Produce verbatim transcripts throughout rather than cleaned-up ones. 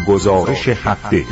گزارش هفته.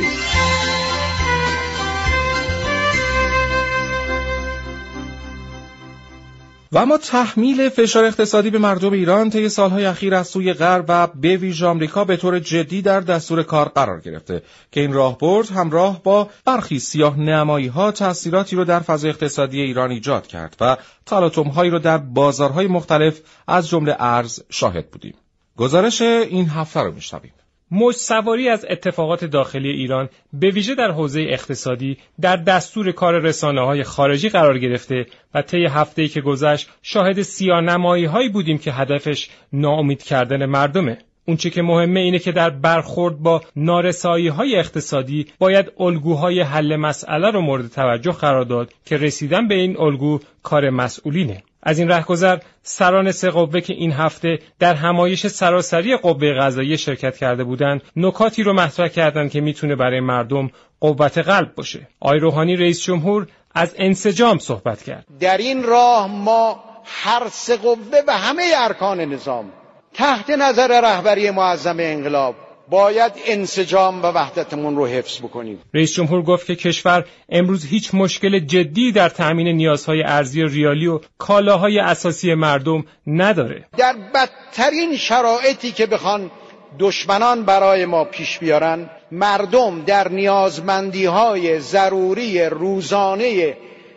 و اما تحمیل فشار اقتصادی به مردم ایران طی سالهای اخیر از سوی غرب و به ویژه آمریکا به طور جدی در دستور کار قرار گرفته که این راهبرد همراه با برخی سیاه‌نمایی‌ها تأثیراتی رو در فضای اقتصادی ایران ایجاد کرد و تلاطم‌هایی رو در بازارهای مختلف از جمله ارز شاهد بودیم. گزارش این هفته رو می‌شنویم. موج سواری از اتفاقات داخلی ایران به ویژه در حوزه اقتصادی در دستور کار رسانه‌های خارجی قرار گرفته و طی هفته‌ای که گذشت شاهد سیاه‌نمایی‌هایی بودیم که هدفش ناامید کردن مردمه. اون چه که مهمه اینه که در برخورد با نارسایی‌های اقتصادی باید الگوهای حل مسئله رو مورد توجه قرار داد که رسیدن به این الگو کار مسئولینه. از این رهگذر سران سه قوه که این هفته در همایش سراسری قوه قضاییه شرکت کرده بودند نکاتی رو مطرح کردند که میتونه برای مردم قوت قلب باشه. آقای روحانی رئیس جمهور از انسجام صحبت کرد. در این راه ما هر سه قوه و همه ارکان نظام تحت نظر رهبری معظم انقلاب باید انسجام و وحدتمون رو حفظ بکنیم. رئیس جمهور گفت که کشور امروز هیچ مشکل جدی در تأمین نیازهای ارزی ریالی و کالاهای اساسی مردم نداره. در بدترین شرایطی که بخوان دشمنان برای ما پیش بیارن، مردم در نیازمندی‌های ضروری روزانه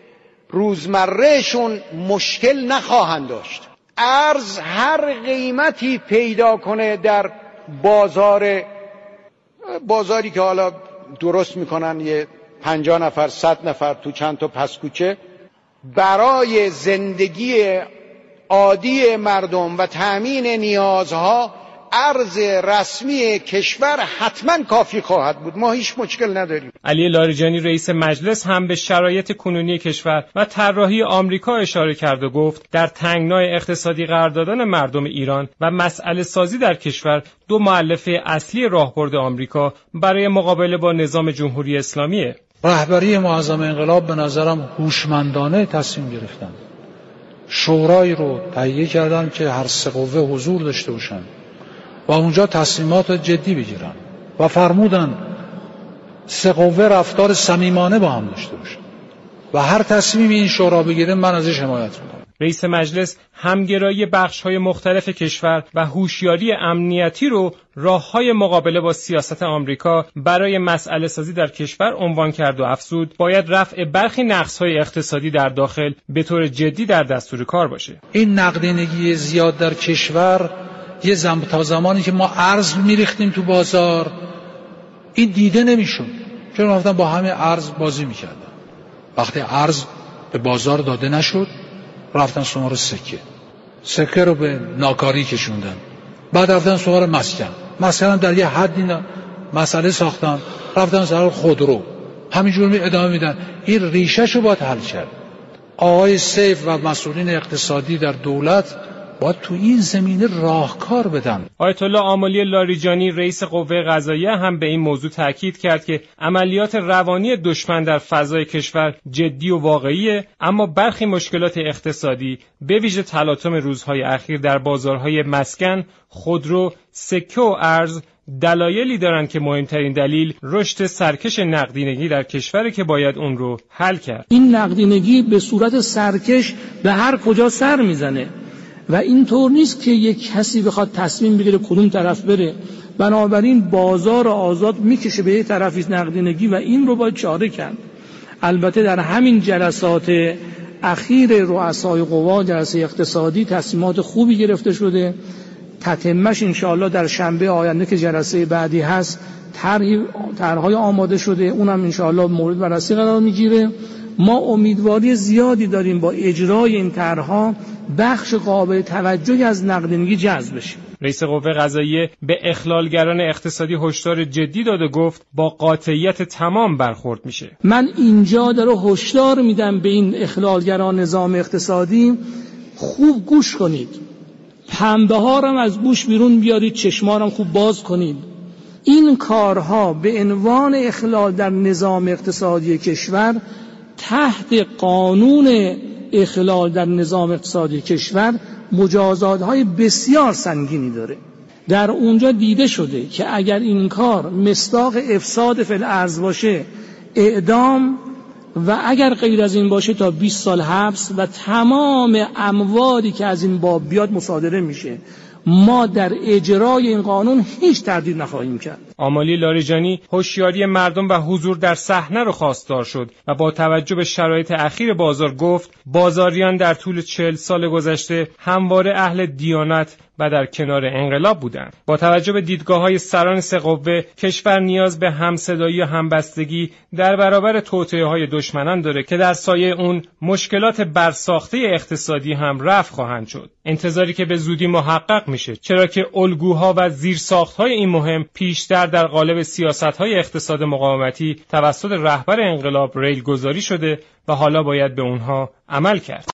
روزمرهشون مشکل نخواهند داشت. ارز هر قیمتی پیدا کنه در بازار بازاری که حالا درست میکنن یه پنجاه نفر صد نفر تو چند تا پسکوچه، برای زندگی عادی مردم و تأمین نیازها ارز رسمی کشور حتما کافی خواهد بود. ما هیچ مشکل نداریم. علی لاریجانی رئیس مجلس هم به شرایط کنونی کشور و طراحی آمریکا اشاره کرد و گفت در تنگنای اقتصادی قرار دادن مردم ایران و مسئله سازی در کشور دو مؤلفه اصلی راهبرد آمریکا برای مقابله با نظام جمهوری اسلامیه. رهبری معظم انقلاب به نظرم هوشمندانه تصمیم گرفتن. شورایی رو تهیه کردن که هر سه قوه حضور داشته باشن و اونجا تصمیمات جدی بگیرن و فرمودن سه قوه رفتار صمیمانه با هم داشته باشن و هر تصمیمی این شورا بگیره من ازش حمایت میکنم. رئیس مجلس همگرایی بخش‌های مختلف کشور و هوشیاری امنیتی رو راه‌های مقابله با سیاست آمریکا برای مسئله سازی در کشور عنوان کرد و افزود باید رفع برخی نقص‌های اقتصادی در داخل به طور جدی در دستور کار باشه. این نقدینگی زیاد در کشور یه زم تا زمانی که ما ارز میریختیم تو بازار این دیده نمیشد، چون رفتن با همه ارز بازی میکردن. وقتی ارز به بازار داده نشد رفتن سراغ سکه سکه رو به ناکاری کشوندن، بعد رفتن سراغ مسکن مسکن در یه حدی مسئله ساختن، رفتن سراغ خودرو، همینجور می ادامه میدن. این ریشه‌شو باید حل کرد. آقای سیف و مسئولین اقتصادی در دولت باید تو این زمینه راهکار بدن. آیت الله آملی لاریجانی رئیس قوه قضاییه هم به این موضوع تاکید کرد که عملیات روانی دشمن در فضای کشور جدی و واقعیه، اما برخی مشکلات اقتصادی به ویژه تلاطم روزهای اخیر در بازارهای مسکن، خودرو، سکه و ارز دلایلی دارن که مهمترین دلیل رشد سرکش نقدینگی در کشوره که باید اون رو حل کرد. این نقدینگی به صورت سرکش به هر کجا سر میزنه و اینطور نیست که یک کسی بخواد تصمیم بگیره کدوم طرف بره. بنابراین بازار آزاد میکشه به یک طرفی نقدینگی و این رو باید چاره کرد. البته در همین جلسات اخیر رؤسای قوا، جلسه اقتصادی، تصمیمات خوبی گرفته شده. تتمه‌اش انشاءالله در شنبه آینده که جلسه بعدی هست طرح‌های آماده شده، اونم انشاءالله مورد بررسی قرار میگیره. ما امیدواری زیادی داریم با اجرای این طرح‌ها بخش قابل توجهی از نقدینگی جذب بشه. رئیس قوه قضاییه به اخلالگران اقتصادی هشدار جدی داد و گفت با قاطعیت تمام برخورد میشه. من اینجا دارم هشدار میدم به این اخلالگران نظام اقتصادی، خوب گوش کنید. پنبه ها رو از گوش بیرون بیارید، چشما رو خوب باز کنید. این کارها به عنوان اخلال در نظام اقتصادی کشور تحت قانون اخلال در نظام اقتصادی کشور مجازات‌های بسیار سنگینی داره. در اونجا دیده شده که اگر این کار مصداق افساد فی الارض باشه اعدام و اگر غیر از این باشه تا بیست سال حبس و تمام امواری که از این باب بیاد مصادره میشه. ما در اجرای این قانون هیچ تردید نخواهیم کرد. آمالی لاریجانی هوشیاری مردم و حضور در صحنه رو خواستار شد و با توجه به شرایط اخیر بازار گفت بازاریان در طول چهل سال گذشته همواره اهل دیانت و در کنار انقلاب بودند. با توجه به دیدگاه‌های سران سه قوه کشور نیاز به همصدایی و همبستگی در برابر توطئه‌های دشمنان داره که در سایه اون مشکلات برساخته اقتصادی هم رفع خواهند شد. انتظاری که به زودی محقق میشه، چرا که الگوها و زیرساخت‌های این مهم پیشتر در قالب سیاست‌های اقتصاد مقاومتی توسط رهبر انقلاب ریل گذاری شده و حالا باید به اونها عمل کرد.